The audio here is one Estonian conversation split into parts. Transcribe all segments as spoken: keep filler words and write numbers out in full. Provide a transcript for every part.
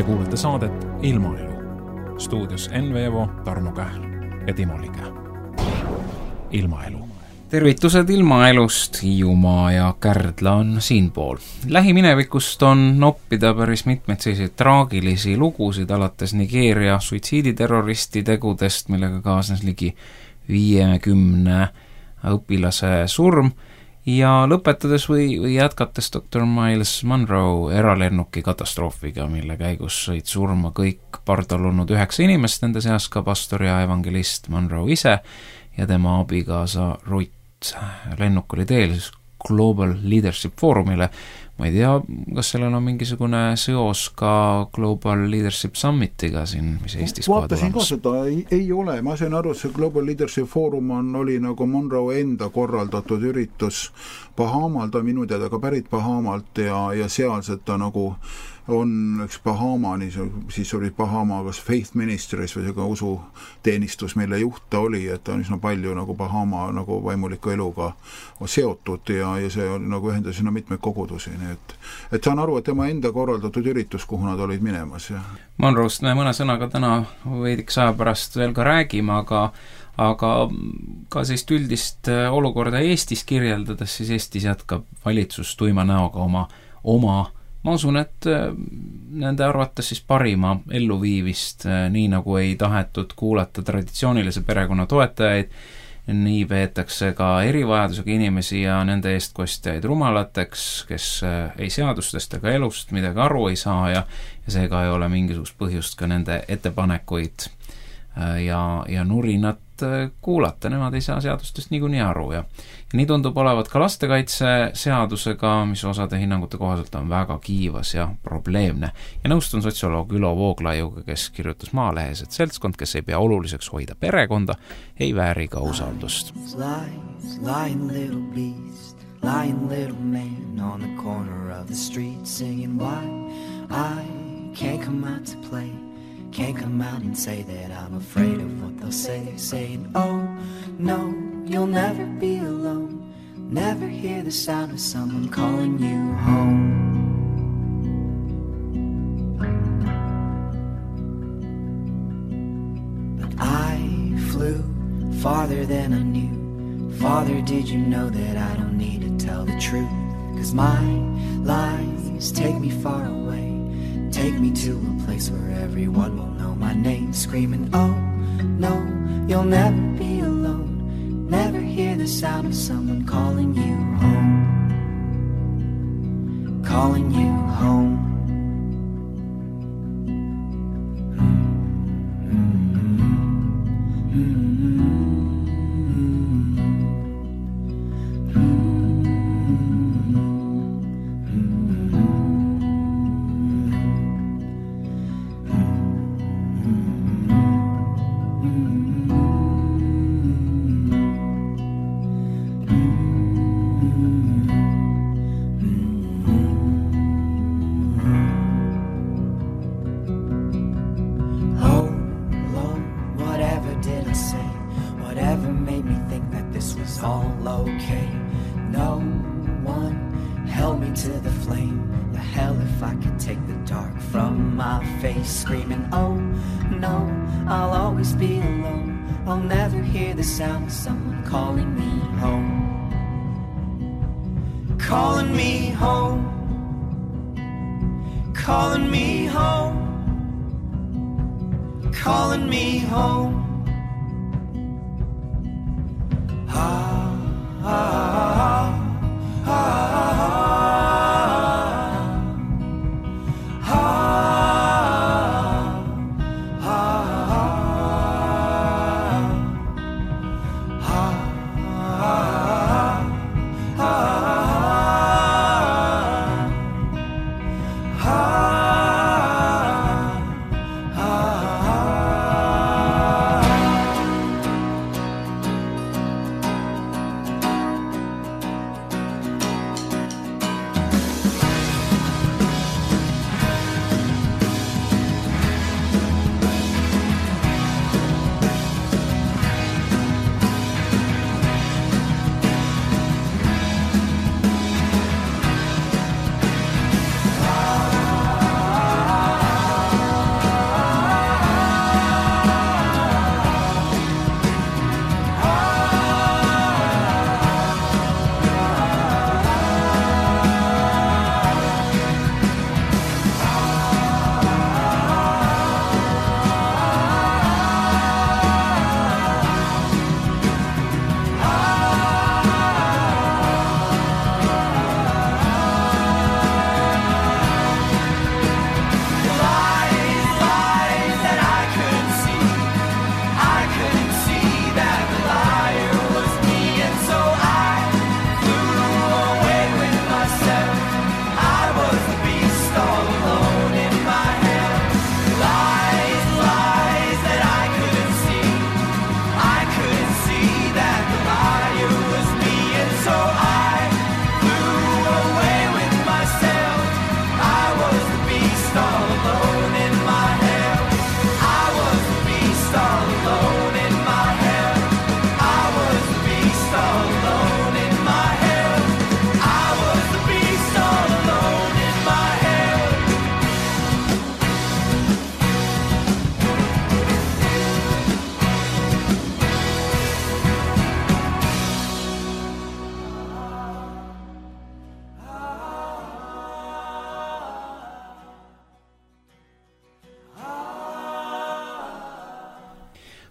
kuulate saadet Ilmaelu. Stuudios Enn Veevo, Tarmo Kähl ja Timo Lige. Ilmaelu. Tervitused Ilmaelust, Hiiumaa ja Kärdla on siinpool. Lähiminevikust on noppida päris mitmeid selliseid traagilisi lugusid, alates Nigeeria suitsiiditerroristi tegudest, millega kaasnes ligi viiekümne õpilase surm, ja lõpetades või, või jätkates doktor Miles Monroe eralennuki katastroofiga, mille käigus sõid surma kõik pardal olnud üheksa inimest, nende seas ka pastor ja evangelist Monroe ise ja tema abikaasa Ruth. Lennuk oli teel Global Leadership Forumile. Ma ei tea, kas sellel on mingisugune seos ka Global Leadership Summitiga siin, mis Eestis kohe vaatasin ka seda, ei, ei ole. Ma sain aru, et see Global Leadership Forum on, oli nagu Monroe enda korraldatud üritus Bahamal, ta minu teada ka pärit Bahamalt ja, ja sealselt ta nagu on üks Bahama, siis oli Bahama kas Faith Ministries või see usuteenistus, mille juht ta oli, et ta on üsna palju nagu Bahama nagu vaimuliku eluga seotud ja, ja see on nagu ühendas sinna mitmeid kogudusi, nii et, et saan aru, et tema enda korraldatud üritus, kuhu nad olid minemas. Ja. Monroest me mõne sõnaga täna veidiks aja pärast veel ka räägime, aga aga ka sellist üldist olukorda Eestis kirjeldades, siis Eestis jätkab valitsus tuima näoga oma, oma ma usun, et nende arvates siis parima elluviivist, nii nagu ei tahetud kuulata traditsioonilise perekonna toetajaid, nii peetakse ka erivajadusega inimesi ja nende eestkostjaid rumalateks, kes ei seadustest ega elust midagi aru ei saa ja, ja seega ei ole mingisugust põhjust ka nende ettepanekuid ja, ja nurinat kuulata, nemad ei saa seadustest niikuinii aru ja, ja nii tundub olevat ka lastekaitseseadusega, mis osade hinnangute kohaselt on väga kiivas ja probleemne. Ja nõustun sotsioloog Ülo Vooglaiuga, kes kirjutas Maalehes, et seltskond, kes ei pea oluliseks hoida perekonda, ei vääri ka usaldust. Lying, lying little beast, lying little man on the corner of the street singing why I can't come out to play. Can't come out and say that I'm afraid of what they'll say. Saying, oh, no, you'll never be alone. Never hear the sound of someone calling you home. But I flew farther than I knew. Father, did you know that I don't need to tell the truth? 'Cause my lies take me far away. Take me to a place where everyone will know my name. Screaming, oh, no, you'll never be alone. Never hear the sound of someone calling you home. Calling you home. Screaming, oh, no, I'll always be alone. I'll never hear the sound of someone calling me home. Calling me home. Calling me home. Calling me home. Ah, ah, ah, ah, ah.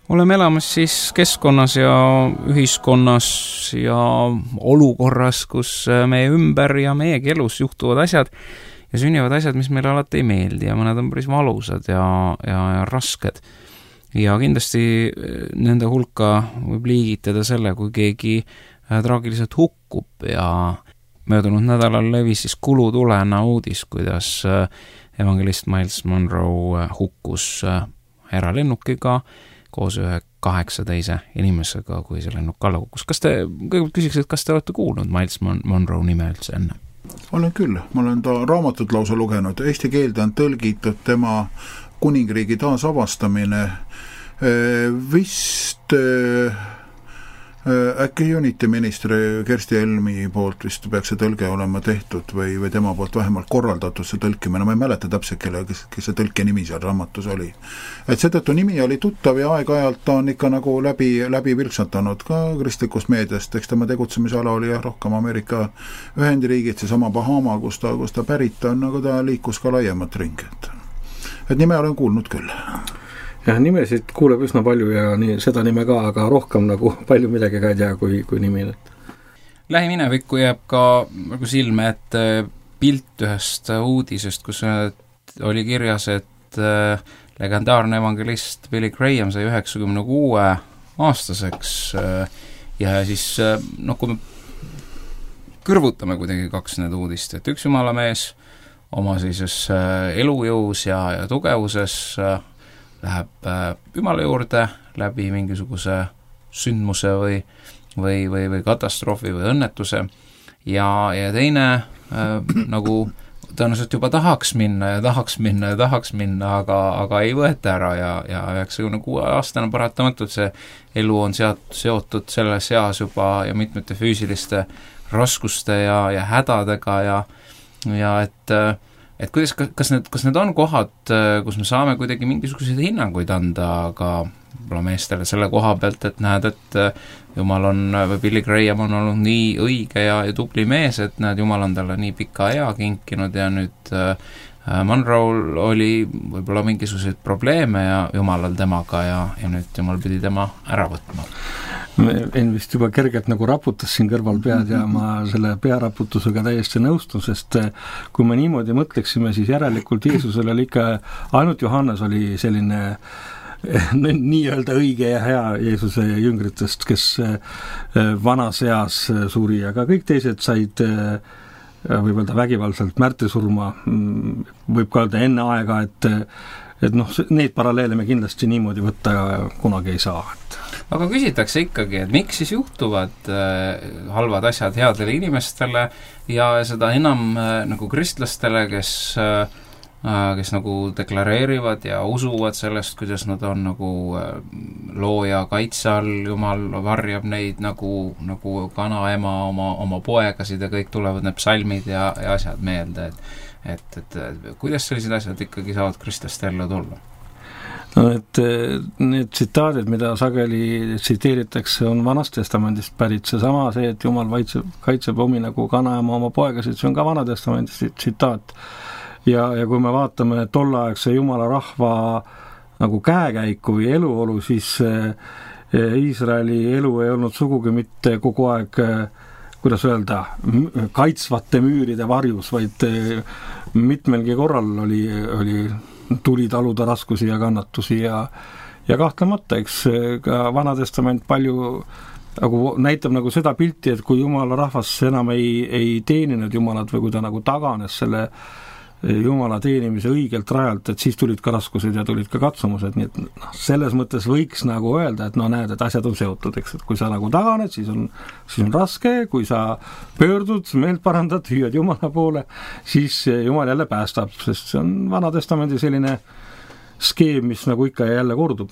oleme elamas siis keskkonnas ja ühiskonnas ja olukorras, kus meie ümber ja meiegi elus juhtuvad asjad ja sünnivad asjad, mis meile alati ei meeldi ja mõned on päris valusad ja, ja, ja rasked. Ja kindlasti nende hulka võib liigitada selle, kui keegi traagiliselt hukkub ja möödunud nädalal levis siis kulutulena uudis, kuidas evangelist Miles Monroe hukkus eralennukiga koos ühe kaheksa teise inimesega, kui see lennuk alla kukkus. Kas te, kõigepealt küsiks, et kas te olete kuulnud Miles Mon- Monroe nime üldse enne? Olen küll, ma olen ta raamatut lausa lugenud, eesti keelde on tõlgitud tema kuningriigi taasavastamine, vist äkki Unity ministri Kersti Helmi poolt vist peaks see tõlge olema tehtud või, või tema poolt vähemalt korraldatud see tõlkimine, ma ei mäleta täpselt, kelle, kes, kes see tõlke nimi seal raamatus oli. Et seetõttu nimi oli tuttav ja aeg-ajalt ta on ikka nagu läbi, läbi vilksatanud ka kristlikust meediast, eks tema tegutsemisala oli jah, rohkem Ameerika Ühendriigid, see sama Bahama, kus ta, kus ta pärit on, nagu ta liikus ka laiemat ringi. Et, et nime olen kuulnud küll. Jah, nimesid kuuleb üsna palju ja nii, seda nime ka, aga rohkem nagu palju midagi ka ei tea kui, kui nimi. Lähiminevikku jääb ka nagu silme, et pilt ühest uudisest, kus oli kirjas, et legendaarne evangelist Billy Graham sai üheksakümne kuue aastaseks ja siis, noh, kui me kõrvutame kuidagi kaks need uudist, et üks jumalamees oma siis elujõus ja, ja tugevuses läheb Jumala juurde läbi mingisuguse sündmuse või, või, või, või katastroofi või õnnetuse ja, ja teine äh, nagu tõenäoliselt juba tahaks minna ja tahaks minna ja tahaks minna, aga, aga ei võeta ära ja, ja üheksakümne kuue aastane paratamatult see elu on seot, seotud selles eas juba ja mitmete füüsiliste raskuste ja, ja hädadega ja, ja et et kuidas, kas need, kas need on kohad, kus me saame kuidagi mingisuguseid hinnanguid anda ka meestele selle koha pealt, et näed, et Jumal on, või Billy Graham on olnud nii õige ja, ja tubli mees, et näed, Jumal on talle nii pika ea kinkinud ja nüüd Monroe oli võib-olla mingisuguseid probleeme ja Jumalal temaga ja, ja nüüd Jumal pidi tema ära võtma. En vist juba kergelt nagu raputas siin kõrval pead ja ma selle pearaputusega täiesti nõustun, sest kui me niimoodi mõtleksime, siis järelikult Jeesusel oli ikka, ainult Johannes oli selline nii-öelda õige ja hea Jeesuse jüngritest, kes vanas eas suri, aga kõik teised said võib öelda vägivaldselt märtisurma, võib ka öelda enne aega, et et noh, neid paralleele me kindlasti niimoodi võtta kunagi ei saa. Aga küsitakse ikkagi, et miks siis juhtuvad äh, halvad asjad headele inimestele ja seda enam äh, nagu kristlastele, kes äh, kes nagu deklareerivad ja usuvad sellest, kuidas nad on nagu looja kaitse all, Jumal varjab neid nagu, nagu kanaema oma, oma poegasid ja kõik tulevad need psalmid ja, ja asjad meelde, et et, et, et kuidas sellised asjad ikkagi saavad kristlaste ellu tulla? No, et need tsitaadid, mida sageli tsiteeritakse, on Vanast Testamendist pärit. See sama see, et Jumal kaitseb, kaitseb omi nagu kanaema oma poegasid, see on ka Vana Testamendist tsitaat. Ja, ja kui me vaatame tollaegse Jumala rahva nagu käekäiku või eluolu, siis Iisraeli elu ei olnud sugugi mitte kogu aeg, kuidas öelda, kaitsvate müüride varjus, vaid mitmelgi korral oli, oli tuli taluda raskusi ja kannatusi ja, ja kahtlemata, eks ka Vana Testament palju nagu näitab nagu seda pilti, et kui Jumala rahvas enam ei, ei teeninud Jumalat või kui ta nagu taganes selle Jumala teenimise õigelt rajalt, et siis tulid ka raskused ja tulid ka katsumused, nii et noh, selles mõttes võiks nagu öelda, et no näed, et asjad on seotud, eks, et kui sa nagu taganed, siis on, siis on raske, kui sa pöördud, meelt parandad, hüüad Jumala poole, siis Jumal jälle päästab, sest see on Vana Testamendi selline skeem, mis nagu ikka ja jälle kordub.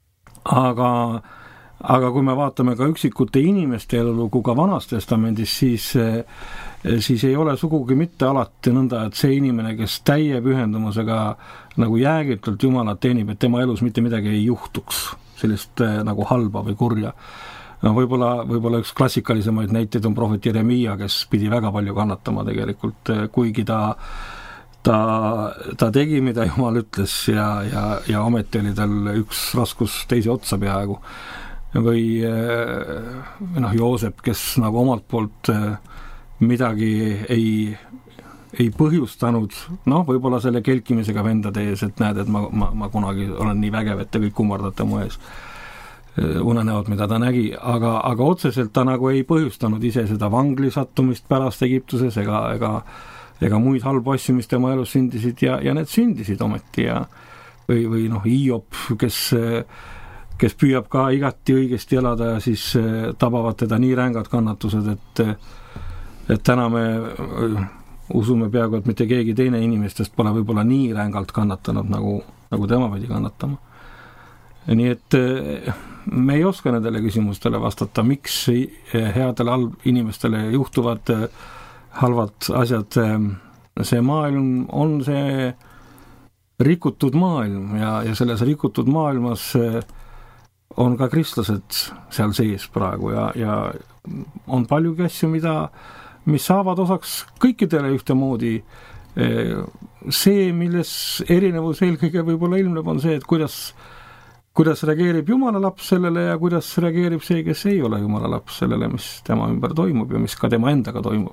Aga aga kui me vaatame ka üksikute inimeste elulugu ka Vanas Testamendis, siis siis ei ole sugugi mitte alati nõnda, et see inimene, kes täie pühendumusega nagu jäägitult Jumalat teenib, et tema elus mitte midagi ei juhtuks, sellist nagu halba või kurja. No võib-olla, võib-olla üks klassikalisemaid näiteid on prohvet Jeremiia, kes pidi väga palju kannatama tegelikult, kuigi ta, ta, ta tegi, mida Jumal ütles ja, ja, ja ometi oli tal üks raskus teise otsa peaaegu. Või noh, Joosep, kes nagu omalt poolt midagi ei, ei põhjustanud, noh, võib-olla selle kelkimisega vendade ees, et näed, et ma, ma, ma kunagi olen nii vägev, et te kõik kummardate mu ees unenäod, mida ta nägi, aga, aga otseselt ta nagu ei põhjustanud ise seda vangli sattumist pärast Egiptuses ega, ega, ega muid halbu asju, mis tema elus sündisid ja, ja need sündisid ometi ja või, või noh, Hiop, kes, kes püüab ka igati õigesti elada ja siis tabavad teda nii rängad kannatused, et, et täna me usume peaaegu, et mitte keegi teine inimestest pole võib-olla nii rängalt kannatanud, nagu, nagu tema pidi kannatama. Nii et me ei oska nendele küsimustele vastata, miks headele halb inimestele juhtuvad halvad asjad. See maailm on see rikutud maailm ja, ja selles rikutud maailmas on ka kristlased seal sees praegu ja, ja on paljugi asju, mida, mis saavad osaks kõikidele ühtemoodi. See, milles erinevus eelkõige võib-olla ilmneb, on see, et kuidas kuidas reageerib Jumala laps sellele ja kuidas reageerib see, kes ei ole Jumala laps sellele, mis tema ümber toimub ja mis ka tema endaga toimub.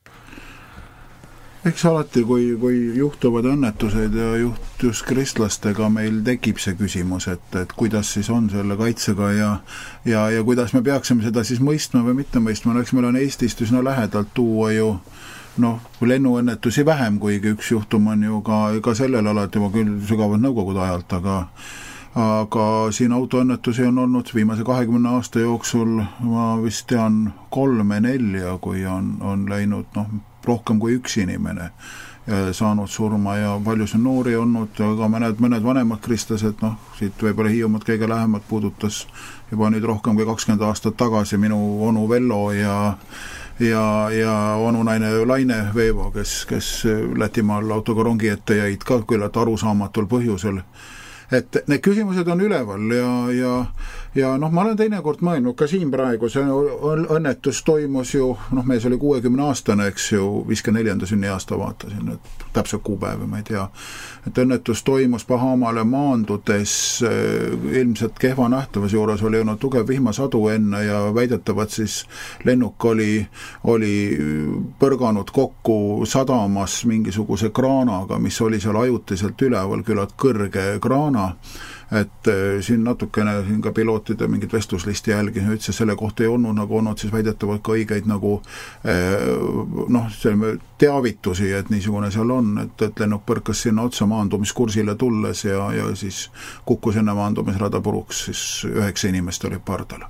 Eks alati, kui, kui juhtuvad õnnetused ja juht just kristlastega, meil tekib see küsimus, et, et kuidas siis on selle kaitsega ja, ja, ja kuidas me peaksime seda siis mõistma või mitte mõistma. Eks meil on Eestist üsna lähedalt tuua ju noh, lennuõnnetusi vähem, kuigi üks juhtum on ju ka, ka sellel alati juba küll sügavad nõukogude ajalt, aga aga siin autoõnnetusi on olnud viimase kahekümne aasta jooksul, ma vist tean kolme nelja, kui on, on läinud noh, rohkem kui üks inimene ja saanud surma ja palju on noori olnud, aga mõned, mõned vanemad kristlased, noh, siit võib-olla Hiiumaad kõige lähemalt puudutas juba nüüd rohkem kui kakskümmend aastat tagasi minu onu Vello ja ja, ja onunaine Laine Veevo, kes, kes Lätimaal autoga rongi ette jäid ka küllalt arusaamatul põhjusel. Et need küsimused on üleval ja, ja, ja noh, ma olen teinekord mõelnud ka siin praegu, see õnnetus toimus ju, noh, mees oli kuuekümne aastane, eks ju, viiskümmend neljanda sünniaasta vaatasin, et täpselt kuupäeva, ma ei tea, et õnnetus toimus Bahamale maandudes ilmselt kehva nähtavas juures oli olnud tugev vihmasadu enne ja väidetavad siis lennuk oli, oli põrganud kokku sadamas mingisuguse kraanaga, mis oli seal ajutiselt üleval, küllalt kõrge kraana, et siin natukene siin ka pilootide mingid vestluslisti jälgi üldse selle kohta ei olnud, nagu olnud siis väidetavalt ka õigeid nagu noh, teavitusi, et niisugune seal on, et, et lennuk põrkas sinna otsa maandumiskursile tulles ja, ja siis kukkus enne maandumisrada puruks, siis üheksa inimest oli pardal.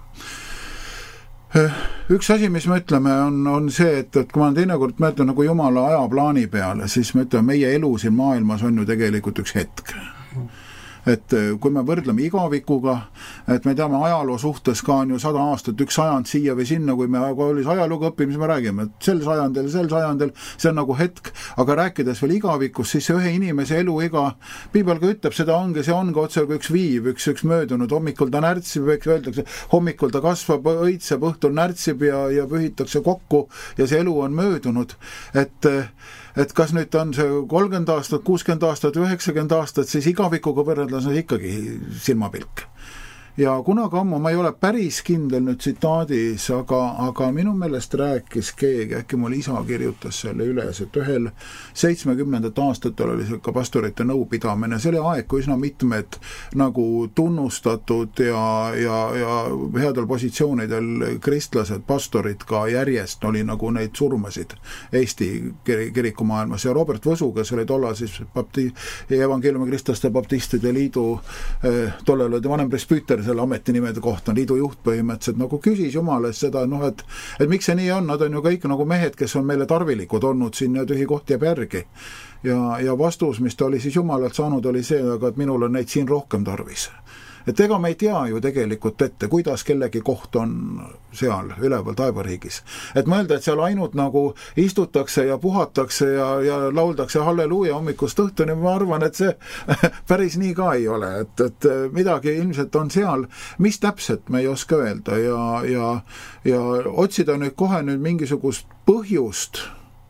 Üks asi, mis me ütleme, on, on see, et, et kui ma teinekord mõtlen nagu Jumala ajaplaani peale, siis me ütleme, meie elu siin maailmas on ju tegelikult üks hetk. Et kui me võrdleme igavikuga, et me teame ajaloo suhtes ka on ju sada aastat, üks sajand siia või sinna, kui me oli ajalooga õppimis, me räägime, et sel sajandel, sel sajandel, see on nagu hetk, aga rääkides veel igavikus, siis see ühe inimese elu iga, piibel ka ütleb, seda ongi, see ongi otse kui üks viiv, üks, üks möödunud, hommikul ta närtsib, eks öeldakse, hommikul ta kasvab, õitseb, õhtul närtsib ja, ja pühitakse kokku ja see elu on möödunud, et et kas nüüd on see kolmkümmend aastat, kuuskümmend aastat, üheksakümmend aastat, siis igavikuga võrreldes on ikkagi silmapilk. Ja kunagi ammu, ma ei ole päris kindel nüüd tsitaadis, aga, aga minu meelest rääkis keegi, äkki mul isa kirjutas selle üles, et ühel seitsmekümnendat aastatel oli see ka pastorite nõupidamine, see oli aeg, kui üsna mitmed nagu tunnustatud ja, ja, ja headel positsioonidel kristlased, pastorid ka järjest oli nagu neid surmasid Eesti kirikumaailmas ja Robert Võsu, kes oli tollal siis bapti, evangeeliumi kristlaste baptistide liidu eh, tollal oli vanem presbüüter selle ametinimede kohta, liidu juht põhimõtteliselt nagu küsis Jumala seda, noh, et, et miks see nii on, nad on ju kõik nagu mehed, kes on meile tarvilikud olnud siin ja tühi koht jääb järgi. Ja, ja vastus, mis ta oli siis Jumalalt saanud, oli see, aga et minul on neid siin rohkem tarvis. Et ega me ei tea ju tegelikult ette, kuidas kellegi koht on seal üleval taevariigis. Et mõelda, et seal ainult nagu istutakse ja puhatakse ja, ja lauldakse halleluuja hommikust õhtuni, ma arvan, et see päris nii ka ei ole. Et, et midagi ilmselt on seal, mis täpselt me ei oska öelda ja, ja, ja otsida nüüd kohe nüüd mingisugust põhjust,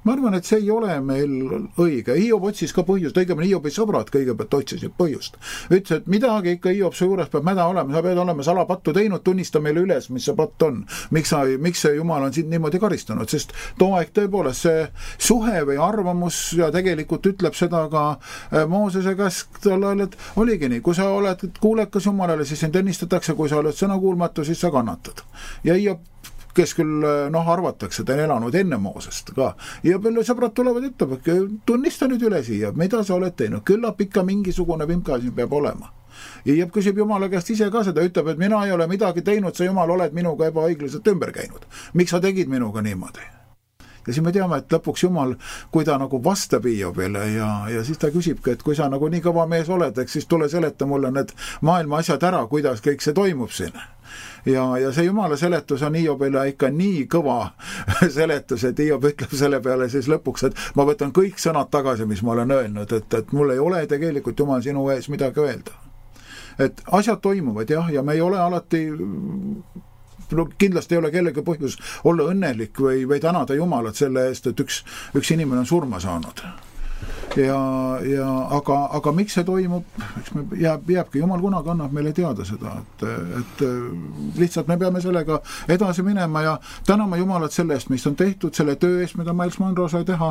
ma arvan, et see ei ole meil õige. Hiob otsis ka põhjust, õigemini Hiobi sõbrad kõigepealt otsisid põhjust. Ütles, et midagi ikka Hiob su juures peab mäda olema, sa pead olema salapattu teinud, tunnista meile üles, mis see patt on. Miks, sa, miks see Jumal on sind niimoodi karistanud, sest too aeg tõepoolest see suhe või arvamus ja tegelikult ütleb seda ka Moosese käsk tollal, et oligi nii, kui sa oled kuulekas Jumalale, siis sind õnnistatakse, kui sa oled sõnakuulmatu, siis sa kannatad. Ja Hiob kes küll noh, arvatakse, et on elanud enne Moosest ka. Ja palju sõbrad tulevad ütleb, tunnista nüüd üle siia, mida sa oled teinud, küllap ikka mingisugune vimka siin peab olema. Ja Hiob küsib Jumala käest ise ka seda, ütleb, et mina ei ole midagi teinud, sa Jumal oled minuga ebaõiglaselt ümber käinud. Miks sa tegid minuga niimoodi? Ja siis me teame, et lõpuks Jumal, kui ta nagu vastab Hiobile ja, ja siis ta küsibki, et kui sa nagu nii kõva mees oled, eks siis tule seleta mulle need maailma asjad ära, kuidas kõik see toimub siin. Ja, ja see Jumala seletus on Hiobile ikka nii kõva seletus, et Hiob ütleb selle peale siis lõpuks, et ma võtan kõik sõnad tagasi, mis ma olen öelnud, et, et mul ei ole tegelikult Jumal sinu ees midagi öelda. Et asjad toimuvad jah, ja me ei ole alati no, kindlasti ei ole kellegi põhjus olla õnnelik või, või tänada Jumalat selle eest, et üks, üks inimene on surma saanud. Ja, ja aga, aga miks see toimub, eks me jääb, jääbki, Jumal kunagi annab meile teada seda, et, et lihtsalt me peame sellega edasi minema ja tänama Jumalat selle eest, mis on tehtud, selle töö eest, mida Miles Monroe sai teha.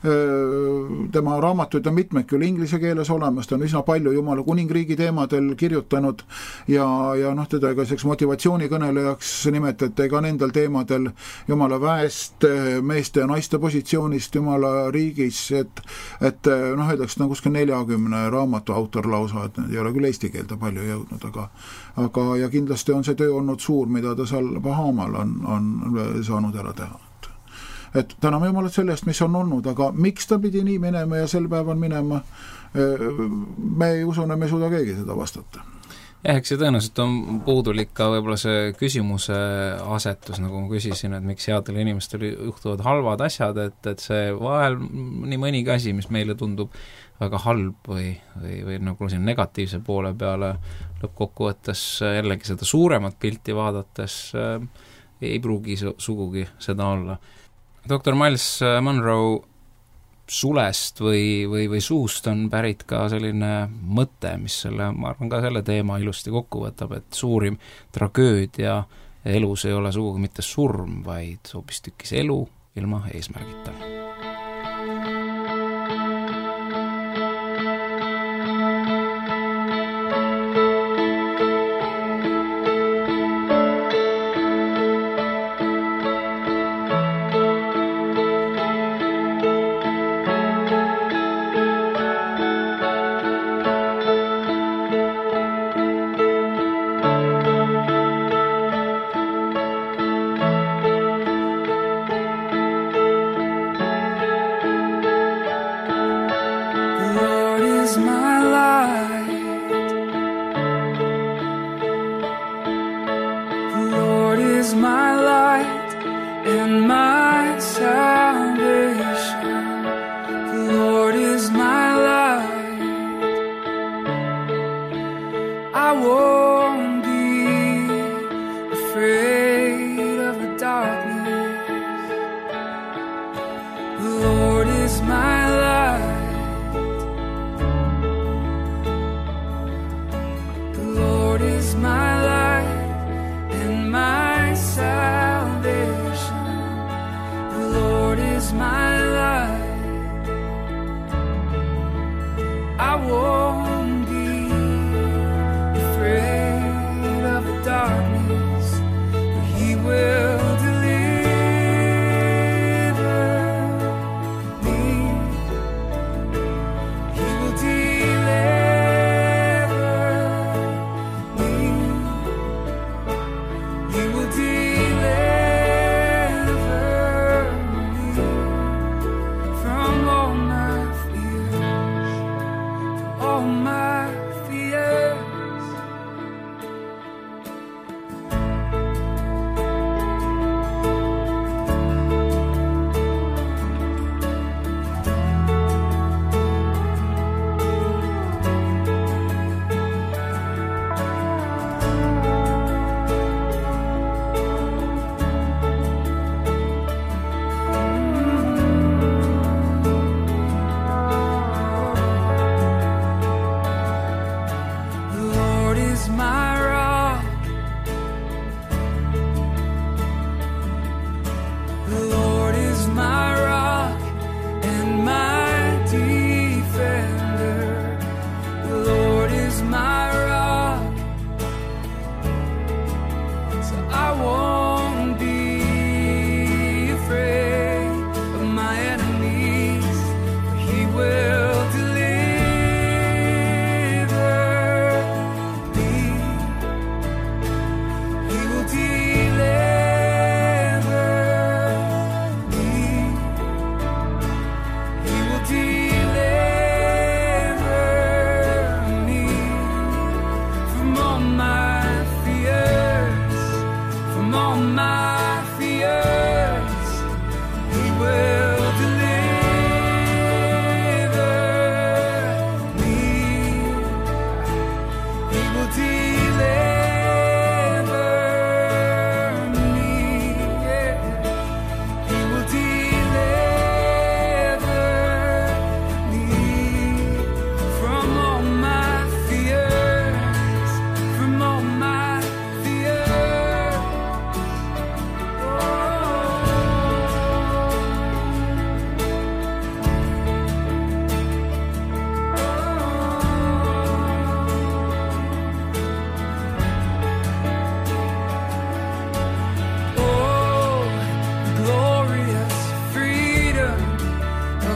Tema raamatuid on mitmed küll inglise keeles olemas, ta on üsna palju Jumala kuningriigi teemadel kirjutanud ja, ja noh, teda ka selleks motivatsioonikõnelejaks nimetati ka nendel teemadel Jumala väest, meeste ja naiste positsioonist Jumala riigis, et et noh, öeldakse, nagu kuskil neljakümne raamatu autor lausa, et ei ole küll eesti keelde palju jõudnud, aga, aga ja kindlasti on see töö olnud suur, mida ta seal Bahamal on, on saanud ära teha. Et täname Jumalat selle eest, mis on olnud, aga miks ta pidi nii minema ja sel päeval minema, me ei usun, me ei suuda keegi seda vastata. jah, eks see tõenäoliselt on puudulik ka võib-olla see küsimuse asetus, nagu ma küsisin, et miks headel inimestel juhtuvad halvad asjad, et, et see vahel nii mõnigi asi, mis meile tundub väga halb või, või, või nagu siin negatiivse poole peale lõppkokkuvõttes jällegi seda suuremat pilti vaadates äh, ei pruugi su- sugugi seda olla. doktor Miles Monroe sulest või, või, või suust on pärit ka selline mõte, mis selle, ma arvan ka selle teema ilusti kokku võtab, et suurim tragöödia elus ei ole sugugi mitte surm, vaid hoopistükkis elu ilma eesmärgita.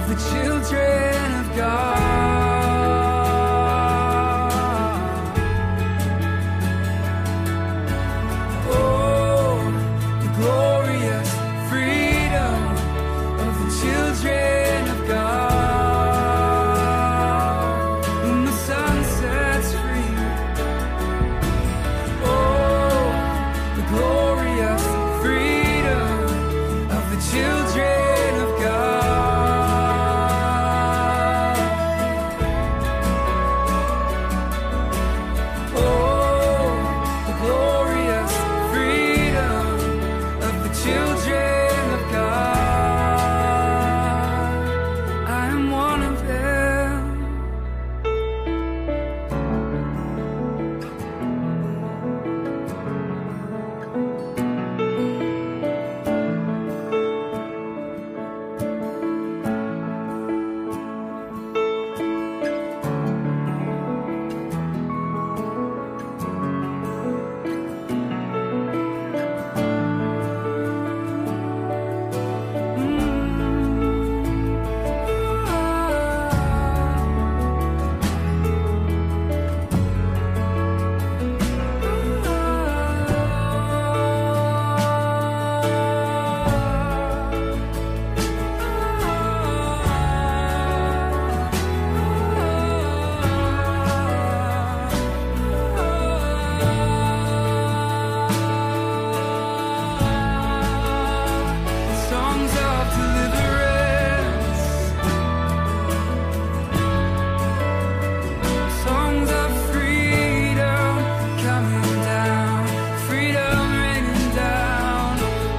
of the children of God. Oh, the glorious freedom of the children of God. When the sun sets free, oh, the glorious freedom of the children of God. Oh, the glorious freedom of the children of God. I am one of them. Songs of deliverance, songs of freedom coming down, freedom raining down.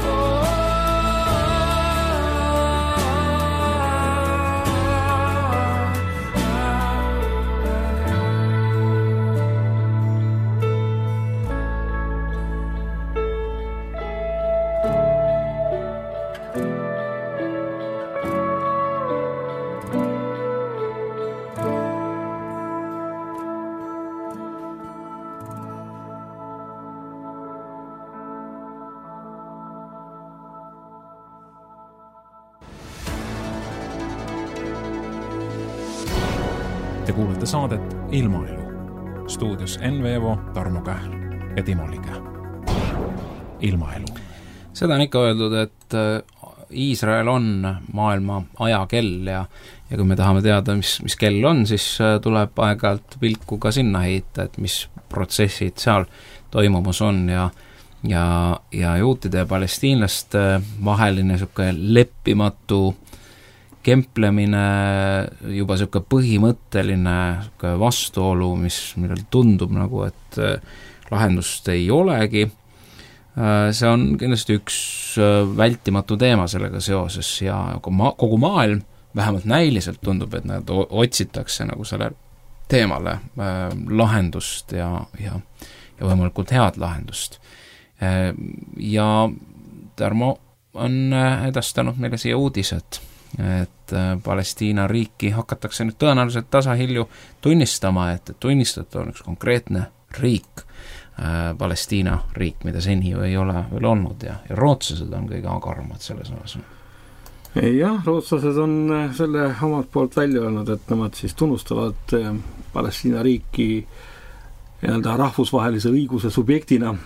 Te kuulete saadet Ilmaelu. Stuudios Enn Veevo, Tarmo Kähl ja Timo Lige. Ilmaelu. Seda on ikka öeldud, et Iisrael on maailma ajakell ja, ja kui me tahame teada, mis, mis kell on, siis tuleb aeg-ajalt pilku ka sinna heita, et mis protsessid seal toimumus on ja ja, ja juutide ja palestiinlaste vaheline siuke leppimatu kemplemine, juba siuke põhimõtteline siuke vastuolu, mis millel tundub nagu, et lahendust ei olegi. See on kindlasti üks vältimatu teema sellega seoses ja kogu maailm vähemalt näiliselt tundub, et nad otsitakse nagu selle teemale lahendust ja, ja, ja võimalikult head lahendust. Ja Tarmo on edastanud meile siia uudised, et Palestiina riiki hakatakse nüüd tõenäoliselt tasahilju tunnistama, et tunnistatud on üks konkreetne riik, Palestiina riik, mida seni ju ei ole veel olnud ja, ja rootslased on kõige agarmad selles osas. Jah, rootslased on selle omalt poolt välja öelnud, et nemad siis tunnustavad Palestiina riiki nii-öelda rahvusvahelise õiguse subjektina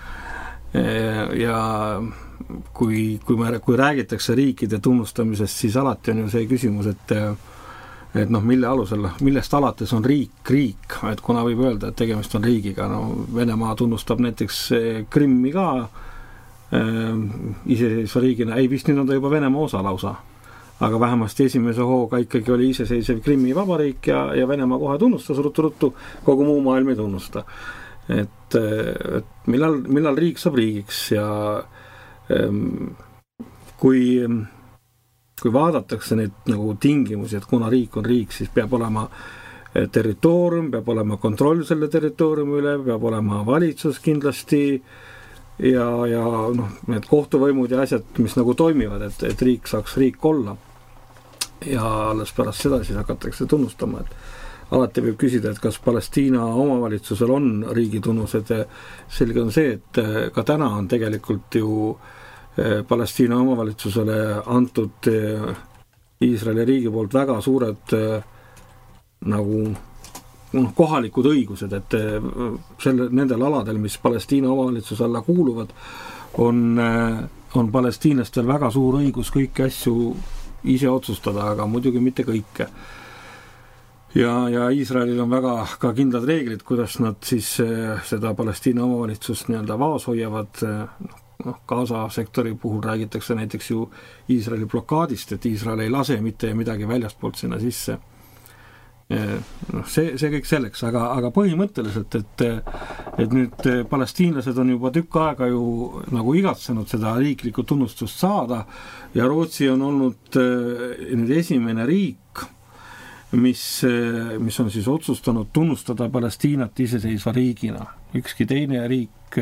ja kui, kui, me, kui räägitakse riikide tunnustamisest, siis alati on ju see küsimus, et et noh, mille alusel, millest alates on riik, riik, et kuna võib öelda, et tegemist on riigiga, no Venemaa tunnustab näiteks Krimmi ka äh, iseseisva riigina, ei vist nüüd on ta juba Venemaa osa lausa, aga vähemasti esimese hooga ikkagi oli iseseisev Krimmi vabariik ja, ja Venemaa kohe tunnustas ruttu-ruttu, kogu muu maailm ei tunnusta. Et, et millal, millal riik saab riigiks ja ähm, kui kui vaadatakse neid nagu tingimusi, et kuna riik on riik, siis peab olema territoorium, peab olema kontroll selle territooriumi üle, peab olema valitsus kindlasti ja, ja noh, need kohtuvõimud ja asjad, mis nagu toimivad, et, et riik saaks riik olla. Ja alles pärast seda siis hakatakse tunnustama, et alati võib küsida, et kas Palestiina omavalitsusel on riigi tunnused. Selge on see, et ka täna on tegelikult ju Palestiina omavalitsusele antud Iisraeli riigi poolt väga suured nagu noh, kohalikud õigused, et selle, nendel aladel, mis Palestiina omavalitsuse alla kuuluvad, on, on palestiinlastel väga suur õigus kõiki asju ise otsustada, aga muidugi mitte kõike. Ja, ja Iisraelil on väga ka kindlad reeglid, kuidas nad siis seda Palestiina omavalitsust nii-öelda vaos hoiavad. Noh, Gaza sektori puhul räägitakse näiteks ju Iisraeli blokaadist, et Iisrael ei lase mitte midagi väljastpoolt sinna sisse. No, see, see kõik selleks, aga, aga põhimõtteliselt, et, et nüüd palestiinlased on juba tükk aega ju nagu igatsenud seda riiklikku tunnustust saada ja Rootsi on olnud nüüd esimene riik, mis, mis on siis otsustanud tunnustada Palestiinat iseseisva riigina. Ükski teine riik,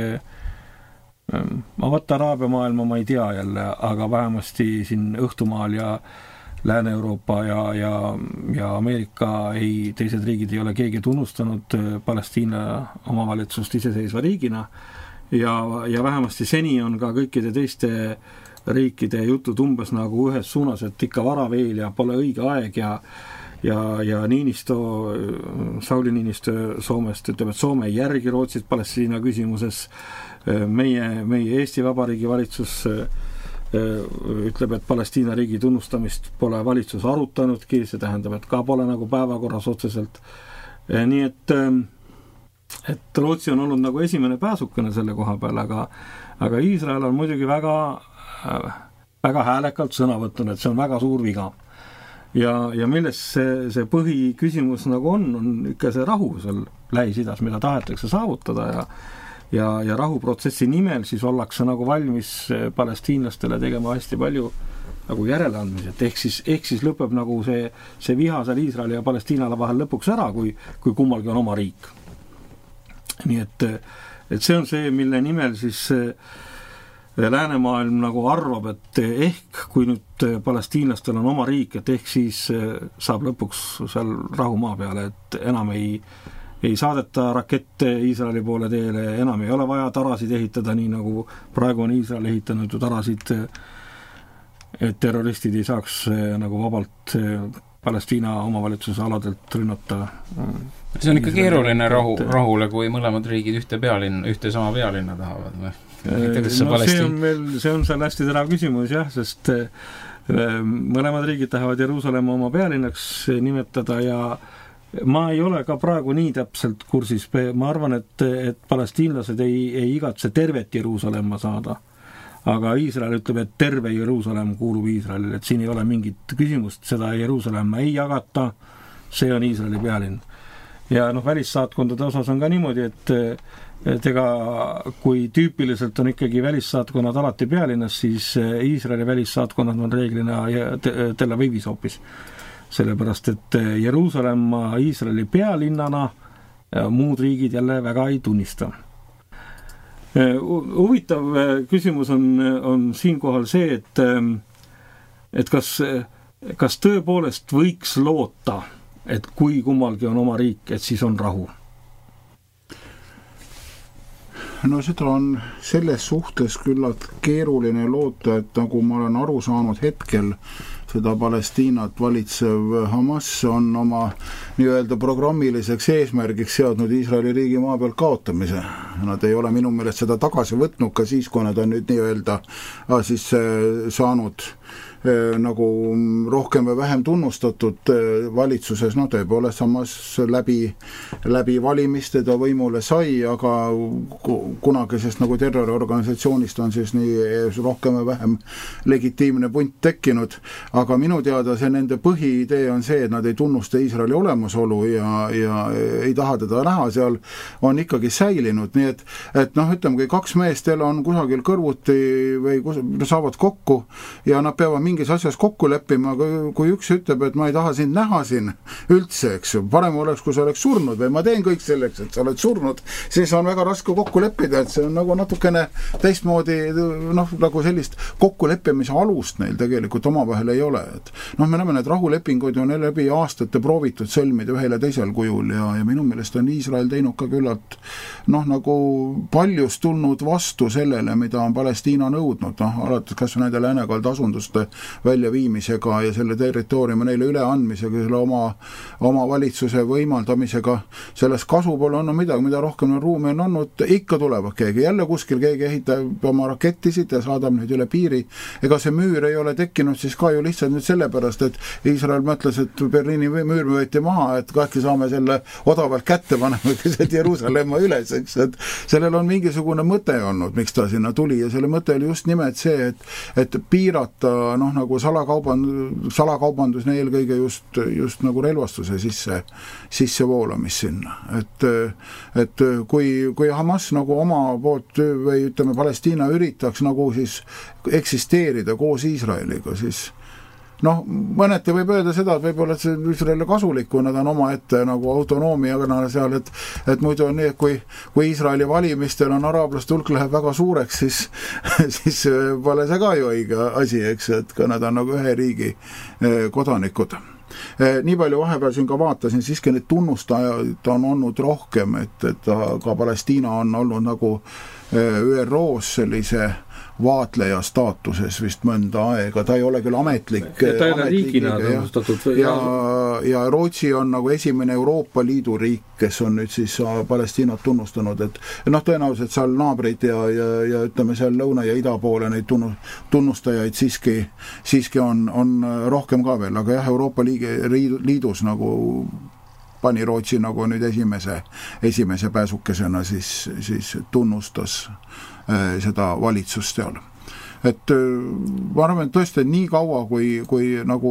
ma vaata Araabia maailma ma ei tea jälle, aga vähemasti siin Õhtumaal ja Lääne-Euroopa ja, ja, ja Ameerika ei, teised riigid ei ole keegi tunnustanud Palestiina omavalitsust iseseisva riigina ja, ja vähemasti seni on ka kõikide teiste riikide jutud umbes nagu ühes suunas, et ikka vara veel ja pole õige aeg ja ja, ja Niinistö, Sauli Niinistö Soomest ütleb, et Soome ei järgi Rootsit Palestiina küsimuses. Meie, meie Eesti Vabariigi valitsus ütleb, et Palestiina riigi tunnustamist pole valitsus arutanudki, see tähendab, et ka pole nagu päevakorras otseselt. Nii et, et Rootsi on olnud nagu esimene pääsukene selle koha peal, aga, aga Iisrael on muidugi väga, väga häälekalt sõna võtnud, et see on väga suur viga. Ja, ja milles see, see põhiküsimus nagu on, on ikka see rahu seal Lähis-Idas, mida tahetakse saavutada ja Ja, ja rahuprotsessi nimel siis ollakse nagu valmis palestiinlastele tegema hästi palju nagu järeleandmised, ehk siis, ehk siis lõpeb nagu see, see viha seal Iisraeli ja Palestiinale vahel lõpuks ära, kui, kui kummalgi on oma riik. Nii et, et see on see, mille nimel siis läänemaailm nagu arvab, et ehk kui nüüd palestiinlastel on oma riik, et ehk siis saab lõpuks seal rahu maa peale, et enam ei ei saadeta rakette Iisraeli poole teele, enam ei ole vaja tarasid ehitada, nii nagu praegu on Iisrael ehitanud ju tarasid, et terroristid ei saaks nagu vabalt Palestiina omavalitsuse aladelt rünnata. See on ikka keeruline rahu, rahule, kui mõlemad riigid ühte, pealinn, ühte sama pealinna tahavad. No, see on meil, see on seal hästi terav küsimus, jah, sest mõlemad riigid tahavad Jeruusalemma oma pealinnaks nimetada ja ma ei ole ka praegu nii täpselt kursis, ma arvan, et, et palestiinlased ei, ei igatse tervet Jeruusalemma saada, aga Iisrael ütleb, et terve Jeruusalemm kuulub Iisraelile, et siin ei ole mingit küsimust, seda Jeruusalemma ei jagata, see on Iisraeli pealinn. Ja noh, välissaatkondade osas on ka niimoodi, et, et ega kui tüüpiliselt on ikkagi välissaatkonnad alati pealinnas, siis Iisraeli välissaatkonnad on reeglina Tel Avivis hoopis. Sellepärast, et Jeruusalemma Iisraeli pealinnana muud riigid jälle väga ei tunnista. Huvitav küsimus on, on siinkohal see, et, et kas, kas tõepoolest võiks loota, et kui kummalgi on oma riik, et siis on rahu? No seda on selles suhtes küllalt keeruline loota, et nagu ma olen aru saanud hetkel, seda Palestiinat valitsev Hamas on oma nii-öelda programmiliseks eesmärgiks seadnud Iisraeli riigi maa peal kaotamise. Nad ei ole minu meelest seda tagasi võtnud ka siis, kui nad on nüüd nii-öelda siis saanud nagu rohkem või vähem tunnustatud valitsuses, no tõepoolest samas läbi, läbi valimiste ta võimule sai, aga kunagisest nagu terroriorganisatsioonist on siis nii rohkem või vähem legitiimne punt tekkinud, aga minu teada see nende põhiidee on see, et nad ei tunnusta Iisraeli olemasolu ja, ja ei taha teda näha, seal on ikkagi säilinud, nii et, et noh, ütleme, kui kaks meestel on kusagil kõrvuti või kus, saavad kokku ja nad peavad mingis asjas kokku leppima, kui üks ütleb, et ma ei taha sind näha siin üldse, eks ju, parem oleks, kui sa oleks surnud või ma teen kõik selleks, et sa oled surnud, siis on väga raske kokku leppida, et see on nagu natukene teistmoodi, noh, nagu sellist kokkuleppimise alust neil tegelikult omavahel ei ole, et noh, me näeme, need rahulepingud on läbi aastate proovitud sõlmida ühel ja teisel kujul ja, ja minu meelest on Iisrael teinud ka küllalt noh, nagu paljus tulnud vastu sellele, mida on Palestiina nõudnud, noh, alates kas või nende läänekalda asunduste väljaviimisega ja selle territooriumi neile üleandmisega, selle oma, oma valitsuse võimaldamisega, sellest kasu pole olnud midagi, mida rohkem ruumi on olnud, ikka tulevad keegi, jälle kuskil keegi ehitab oma rakettisid ja saadab neid üle piiri. Ega see müür ei ole tekkinud siis ka ju lihtsalt nüüd sellepärast, et Iisrael mõtles, et Berliini müür me võeti maha, et kahki saame selle odavalt kätte panema, keset Jeruusalemma üles, eks, et sellel on mingisugune mõte olnud, miks ta sinna tuli ja selle mõte oli just nimelt see, et, et piirata noh, nagu salakaubandus, salakaubandus eelkõige just, just nagu relvastuse sisse, sisse voolamist sinna. Et, et kui, kui Hamas nagu oma poolt või ütleme, Palestiina üritaks nagu siis eksisteerida koos Iisraeliga, siis noh, mõneti võib öelda seda, et võib-olla et see Iisraelile kasulik, kui nad on oma ette nagu autonoomiagana seal, et, et muidu on nii, et kui, kui Iisraeli valimistel on araablaste hulk läheb väga suureks, siis, siis pole see ka ju õige asi, eks, et ka nad on nagu ühe riigi kodanikud. Nii palju vahepeal siin ka vaatasin, siiski need tunnustajaid on olnud rohkem, et, et ka Palestiina on olnud nagu Ü R O-s sellise vaatleja staatuses vist mõnda aega, ta ei ole küll ametlik, ta ei ole riigina tunnustatud ja, ja Rootsi on nagu esimene Euroopa Liidu riik, kes on nüüd siis Palestiinat tunnustanud, et noh, tõenäoliselt seal naabrid ja, ja, ja ütleme seal lõuna ja ida poole neid tunnustajaid siiski, siiski on, on rohkem ka veel, aga jah, Euroopa Liidus nagu pani Rootsi nagu nüüd esimese, esimese pääsukesena siis, siis tunnustas äh, seda valitsust seal. Et äh, ma arvan, et tõesti nii kaua, kui, kui nagu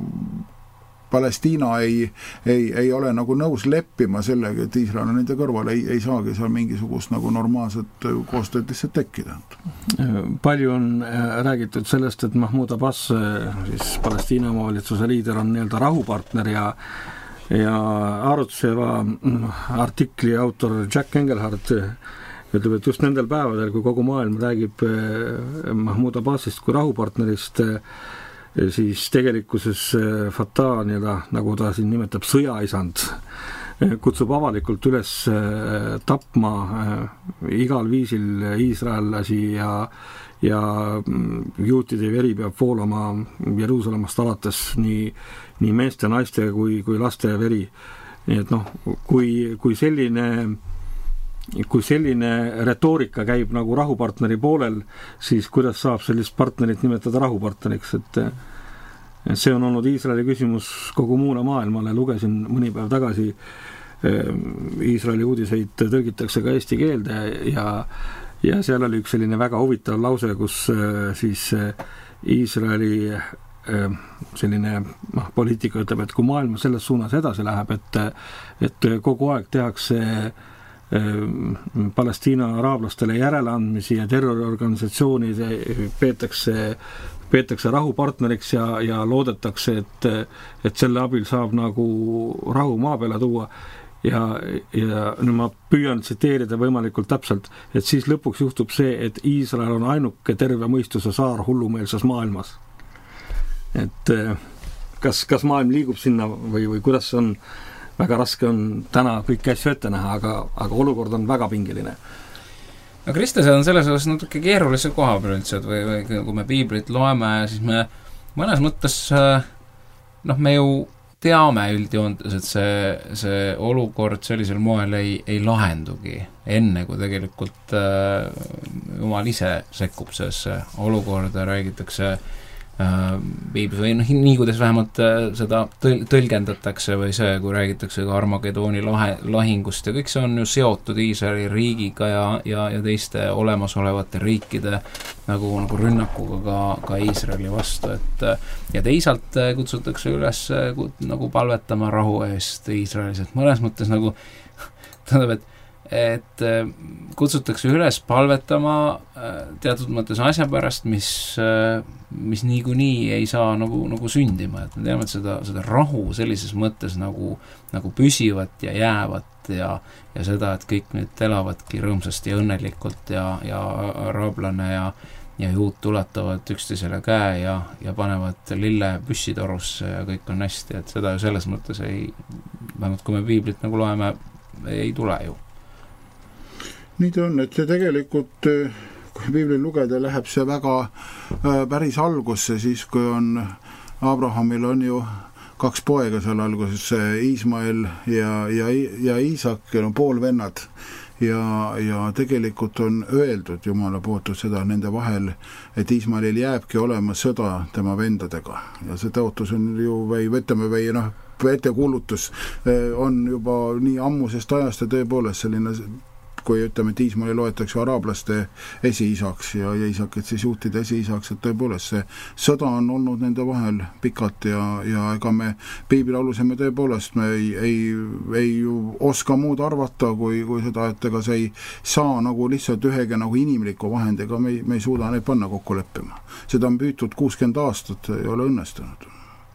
Palestiina ei, ei, ei ole nagu nõus leppima sellega, et Iisrael on nende kõrval, ei, ei saagi seal mingisugust nagu normaalset koostööd lihtsalt tekkida. Palju on räägitud sellest, et Mahmoud Abbas, siis Palestiina omavalitsuse liider, on nii-öelda rahupartner ja ja Arutseva artikli autor Jack Engelhardt ütleb, et just nendel päevadel, kui kogu maailm räägib Mahmoud Abbasist kui rahupartnerist, siis tegelikkuses Fatah, nagu ta siin nimetab, sõjaisand, kutsub avalikult üles tapma igal viisil iisraellasi ja ja juutide veri peab voolama Jeruusalemmast alates nii, nii meeste, naiste kui, kui laste veri. Nii et noh, kui, kui selline kui selline retoorika käib nagu rahupartneri poolel, siis kuidas saab sellist partnerit nimetada rahupartneriks, et see on olnud Iisraeli küsimus kogu muule maailmale, lugesin mõni päev tagasi Iisraeli uudiseid tõlgitakse ka eesti keelde ja ja seal oli üks selline väga huvitav lause, kus siis Iisraeli selline noh, poliitika ütleb, et kui maailm selles suunas edasi läheb, et, et kogu aeg tehakse Palestiina araablastele järeleandmisi ja terroriorganisatsioonid peetakse, peetakse rahupartneriks ja, ja loodetakse, et, et selle abil saab nagu rahu maa peale tuua. Ja, ja nüüd ma püüan tsiteerida võimalikult täpselt, et siis lõpuks juhtub see, et Iisrael on ainuke terve mõistuse saar hullumeelses maailmas. Et kas, kas maailm liigub sinna või, või kuidas on, väga raske on täna kõiki asju ette näha, aga, aga olukord on väga pingeline. No Kristese on selles osas natuke keerulise koha peal üldse, või, või kui me piiblit loeme, siis me mõnes mõttes noh, me ju teame üldjoontes, et see, see olukord sellisel moel ei, ei lahendugi enne, kui tegelikult äh, Jumal ise sekkub sellesse olukorda, räägitakse piiblis või noh, nii kuidas vähemalt seda tõl- tõlgendatakse või see, kui räägitakse ka Armagedooni lahe, lahingust ja kõik see on ju seotud Iisraeli riigiga ja, ja, ja teiste olemasolevate riikide nagu, nagu rünnakuga ka, ka Iisraeli vastu, et ja teisalt kutsutakse üles nagu palvetama rahu eest Iisraelis, et mõnes mõttes nagu tähendab, et et kutsutakse üles palvetama teatud mõttes asja pärast, mis, mis niikuinii ei saa nagu, nagu sündima, et me teame, et seda, seda rahu sellises mõttes nagu, nagu püsivat ja jäävat ja, ja seda, et kõik nüüd elavadki rõõmsasti ja õnnelikult ja, ja araablane ja, ja juut tuletavad üksteisele käe ja, ja panevad lille püssitorusse ja kõik on hästi, et seda ju selles mõttes ei, vähemalt kui me piiblit nagu loeme, ei tule ju. Nii ta on, et see tegelikult kui piibli lugeda, läheb see väga päris algusse, siis kui on Abrahamil on ju kaks poega seal alguses, Iismael ja, ja, ja Iisak, no poolvennad. Ja, ja tegelikult on öeldud Jumala poolt seda nende vahel, et Iismaelil jääbki olema sõda tema vendadega. Ja see tõotus on ju või võtame või noh, ettekuulutus on juba nii ammusest ajast ja tõepoolest selline, kui ütleme, et Iismaeli loetakse araablaste esiisaks ja, ja isakid siis juhtide esiisaks, et tõepoolest see sõda on olnud nende vahel pikalt ja, ja ega me piiblilaulus me tõepoolest me ei, ei, ei oska muud arvata, kui, kui seda, et ega see ei saa nagu lihtsalt ühega nagu inimliku vahendiga, me ei, me ei suuda neid panna kokku leppima. Seda on püütud kuuskümmend aastat, ei ole õnnestunud.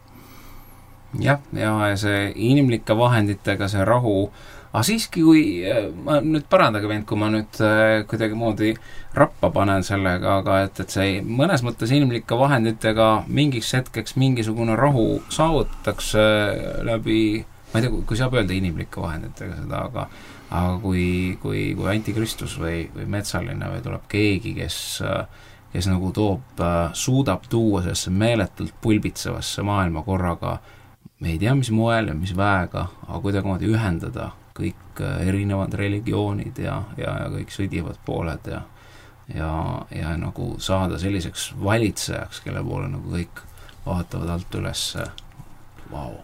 Jah, ja see inimlike vahenditega see rahu. Aga siiski, kui ma nüüd parandage vend, kui ma nüüd kuidagi moodi rappa panen sellega, aga et, et see mõnes mõttes inimlike vahenditega mingiks hetkeks mingisugune rahu saavutatakse läbi, ma ei tea, kui saab öelda inimlike vahenditega seda, aga, aga kui, kui, kui antikristus või, või metsaline või tuleb keegi, kes, kes nagu toob, suudab tuua sellesse meeletult pulbitsevasse maailma korraga, me ei tea, mis moel ja mis väega, aga kuidagi moodi ühendada kõik erinevad religioonid ja, ja, ja kõik sõdivad pooled ja, ja, ja nagu saada selliseks valitsejaks, kelle poole nagu kõik vaatavad alt üles. Vau.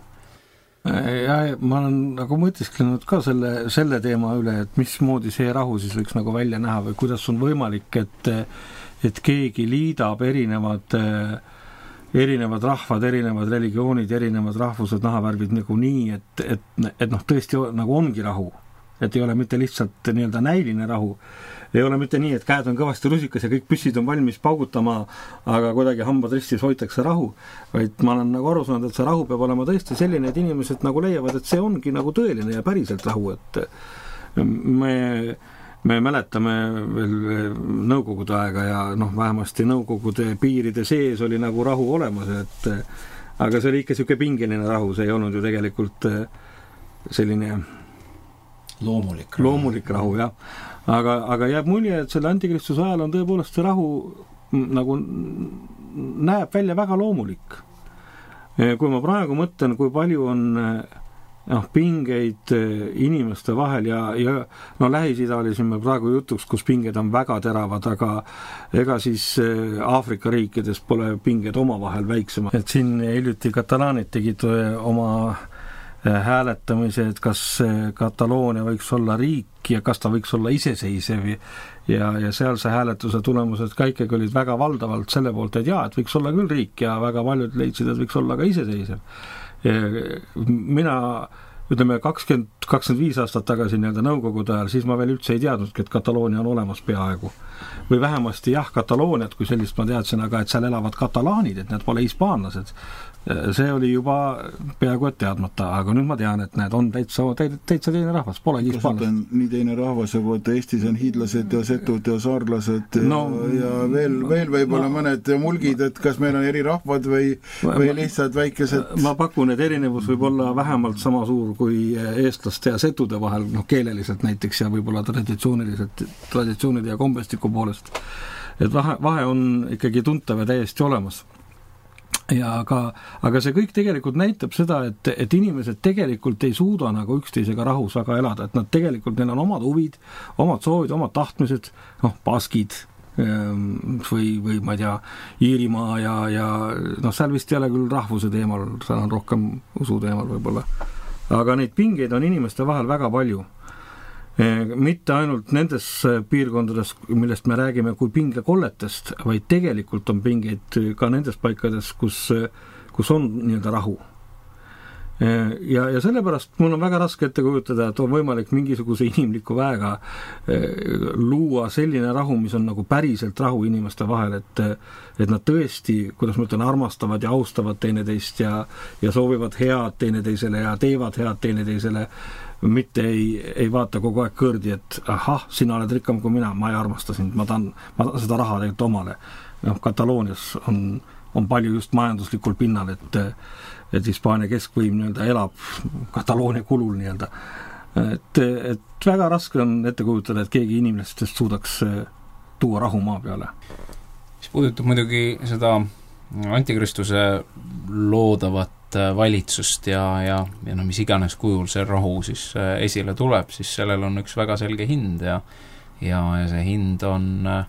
Ja ma olen nagu mõtisklenud ka selle, selle teema üle, et mismoodi see rahu siis võiks nagu välja näha või kuidas on võimalik, et, et keegi liidab erinevad erinevad rahvad, erinevad religioonid, erinevad rahvused, nahavärvid nagu nii, et, et, et noh, tõesti nagu ongi rahu. Et ei ole mitte lihtsalt nii-öelda näiline rahu. Ei ole mitte nii, et käed on kõvasti rusikas ja kõik püssid on valmis paugutama, aga kuidagi hambad ristis hoitakse rahu. Vaid ma olen nagu aru saanud, et see rahu peab olema tõesti selline, et inimesed nagu leiavad, et see ongi nagu tõeline ja päriselt rahu. Et me... me mäletame veel nõukogude aega ja noh, vähemasti nõukogude piiride sees oli nagu rahu olemas, et aga see oli ikka siuke pingeline rahu, see ei olnud ju tegelikult selline loomulik rahu, loomulik rahu jah. Aga, aga jääb mulje, et selle antikristuse ajal on tõepoolest see rahu nagu näeb välja väga loomulik. Kui ma praegu mõtlen, kui palju on noh, pingeid inimeste vahel ja, ja no Lähis-Ida oli siin praegu jutuks, kus pinged on väga teravad, aga ega siis Aafrika riikides pole pinged oma vahel väiksema. Et siin hiljuti katalaanid tegid oma hääletamise, et kas Kataloonia võiks olla riik ja kas ta võiks olla iseseisev ja, ja sealse hääletuse tulemused ka ikkagi olid väga valdavalt selle poolt, et jaa, et võiks olla küll riik ja väga paljud leidsid, et võiks olla ka iseseisev. Mina, ütleme, kakskümmend, kakskümmend viis aastat tagasi nii-öelda nõukogude ajal, siis ma veel üldse ei teadnudki, et Kataloonia on olemas peaaegu. Või vähemasti jah, Katalooniat, kui sellist ma teadsin, aga et seal elavad katalaanid, et need pole hispaanlased. See oli juba peaaegu et teadmata, aga nüüd ma tean, et need on täitsa, täitsa teine rahvas, pole hispaanlased. Nii teine rahvas, aga Eestis on hiidlased ja setud ja saarlased ja, no, ja veel, veel võib-olla ma, mõned mulgid, et kas meil on eri rahvad või, või lihtsalt väikesed. Ma pakun, et erinevus võib olla vähemalt sama suur kui eestlaste ja setude vahel, noh keeleliselt näiteks ja võib-olla traditsiooniliselt, traditsioonide ja kombestiku poolest. Et vahe, vahe on ikkagi tuntav ja täiesti olemas. Ja aga, aga see kõik tegelikult näitab seda, et, et inimesed tegelikult ei suuda nagu üksteisega rahus väga elada, et nad tegelikult, neil on omad huvid, omad soovid, omad tahtmised, noh, baskid või, või ma ei tea, Iirimaa ja, ja noh, seal vist ei ole küll rahvuse teemal, seal on rohkem usu teemal võib-olla. Aga neid pingeid on inimeste vahel väga palju. Mitte ainult nendes piirkondades, millest me räägime kui pingekolletest, vaid tegelikult on pingeid ka nendes paikades, kus, kus on nii-öelda rahu. Ja, ja sellepärast mul on väga raske ette kujutada, et on võimalik mingisuguse inimliku väega luua selline rahu, mis on nagu päriselt rahu inimeste vahel, et, et nad tõesti, kuidas ma ütlen, armastavad ja austavad teineteist ja, ja soovivad head teineteisele ja teevad head teineteisele, mitte ei, ei vaata kogu aeg kõrdi, et ahah, sina oled rikkam kui mina, ma ei armasta sind, ma tahan, ma tahan seda raha tegelikult omale. No, Kataloonias on, on palju just majanduslikul pinnal, et, et Hispaania keskvõim nii-öelda elab Kataloonia kulul nii-öelda. Et, et väga raske on ette kujutada, et keegi inimestest suudaks tuua rahu maa peale. Mis puudutab muidugi seda antikristuse loodavat valitsust ja, ja, ja no mis iganes kujul see rahu siis esile tuleb, siis sellel on üks väga selge hind ja, ja, ja see hind on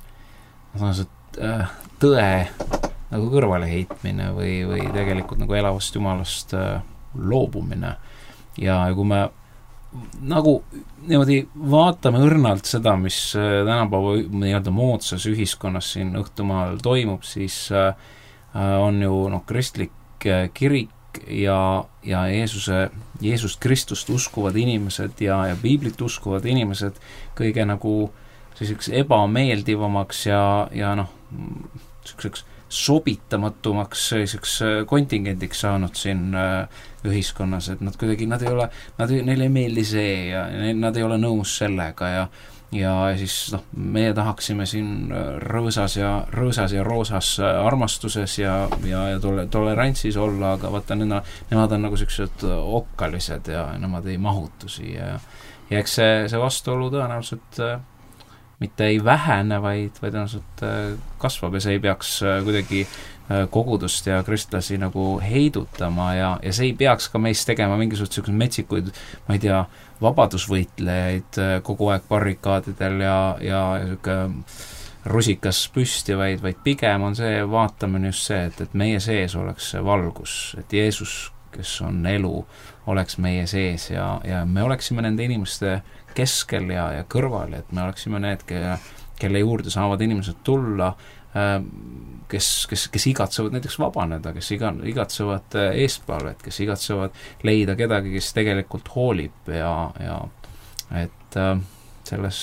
tõe nagu kõrvaleheitmine või, või tegelikult nagu elavast jumalast loobumine. Ja kui me nagu niimoodi vaatame õrnalt seda, mis tänapäeva nii-öelda moodsas ühiskonnas siin Õhtumaal toimub, siis on ju no, kristlik kirik ja, ja Jeesuse, Jeesust Kristust uskuvad inimesed ja, ja piiblit uskuvad inimesed kõige nagu selliseks ebameeldivamaks ja, ja noh, selliseks sobitamatumaks selliseks kontingendiks saanud siin ühiskonnas, et nad kuidagi, nad ei ole, nad ei, neile ei meeldi see ja nad ei ole nõus sellega ja ja siis noh, meie tahaksime siin rõõsas ja, rõõsas ja roosas armastuses ja, ja, ja tole, tolerantsis olla, aga vaata, nemad, nemad on nagu sellised okkalised ja nemad ei mahutu siia ja, ja eks see, see vastuolu tõenäoliselt mitte ei vähene, vaid, vaid tõenäoliselt kasvab ja see ei peaks kuidagi kogudust ja kristlasi nagu heidutama ja, ja see ei peaks ka meist tegema mingisugused metsikuid, ma ei tea, vabadusvõitlejaid kogu aeg barrikaadidel ja, ja, ja selline rusikas püsti, vaid, vaid pigem on see vaatamine just see, et, et meie sees oleks see valgus, et Jeesus, kes on elu, oleks meie sees ja, ja me oleksime nende inimeste keskel ja, ja kõrval, et me oleksime need, kelle, kelle juurde saavad inimesed tulla, kes, kes, kes igatsevad näiteks vabaneda, kes iga, igatsevad eestpalvet, kes igatsevad leida kedagi, kes tegelikult hoolib ja, ja et selles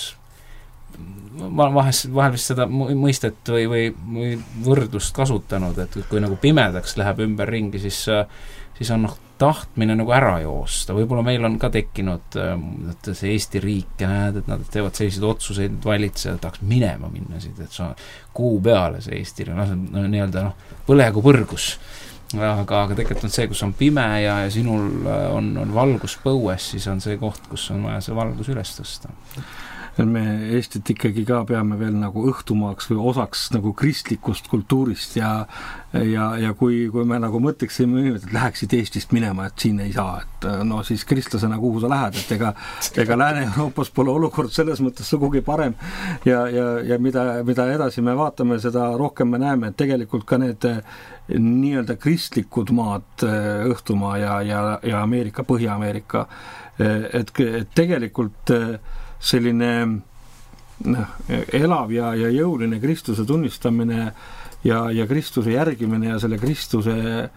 ma vahest, vahel vist seda mõistet või, või, või võrdlust kasutanud, et kui nagu pimedaks läheb ümber ringi, siis, siis on noh, tahtmine nagu ära joosta. Võib-olla meil on ka tekkinud et see Eesti riik ja näed, et nad teevad selliseid otsuseid, et valitsejad tahaks minema minna siit, et see on kuu peale see Eesti riik, no, nii-öelda noh, põlegu põrgus. Aga, aga tegelikult on see, kus on pime ja, ja sinul on, on valgus põues, siis on see koht, kus on vaja see valgus üles tõsta. Me Eestit ikkagi ka peame veel nagu õhtumaaks või osaks nagu kristlikust kultuurist ja, ja, ja kui, kui me nagu mõtleksime, et läheksid Eestist minema, et siin ei saa, et no siis kristlasena kuhu sa lähed, et ega, ega Lääne-Euroopas pole olukord selles mõttes sugugi parem ja, ja, ja mida, mida edasi me vaatame, seda rohkem me näeme, et tegelikult ka need nii-öelda kristlikud maad, Õhtumaa ja, ja, ja Ameerika, Põhja-Ameerika, et, et tegelikult selline noh, elav ja, ja jõuline Kristuse tunnistamine ja, ja Kristuse järgimine ja selle Kristuse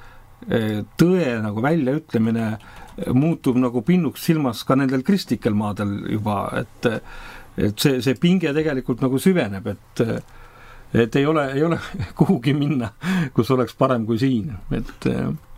tõe nagu väljaütlemine muutub nagu pinnuks silmas ka nendel kristlikel maadel juba, et, et see, see pinge tegelikult nagu süveneb, et, et ei ole, ei ole kuhugi minna, kus oleks parem kui siin, et,